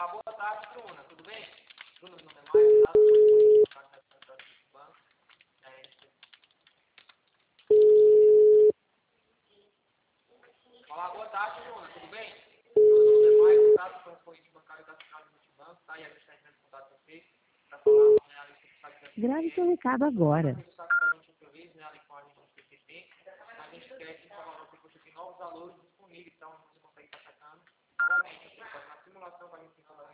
Olá, boa tarde, Bruna. Tudo bem? Bruna, meu nome é Maio, tá? Banco. Olá, boa tarde, Bruna. Tudo bem? Bruna, meu nome é Maio, tá? Sou corrente bancário da Central do Multibanco, tá? E a gente está entrando em contato com você para falar, né, a lista do saque da Grave seu PCP. recado agora. O saque da gente outra vez, né, ali com a gente do PCP. A gente quer te informar você que você tem novos valores disponíveis, então você consegue estar sacando novamente. Na simulação vai ensinar